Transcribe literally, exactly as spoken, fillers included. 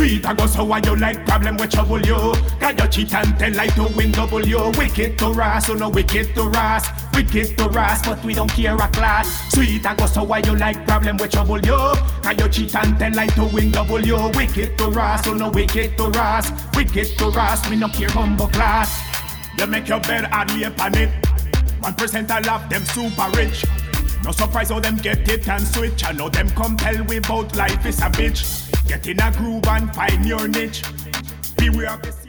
Sweet I go so why you like problem with trouble you. Got your cheat and tell like to win double you. Wicked to ras, so no wicked to ras. Wicked to ras, but we don't care a class. Sweet I go so why you like problem with trouble you. Got your cheat and tell like to win double you. Wicked to ras, so no wicked to ras. Wicked to ras, we no care humble class. You make your bed and lay upon it. One percent I love them super rich. No surprise how them get it and switch. I know them compel without life is a bitch. Get in a groove and find your niche. Beware of this.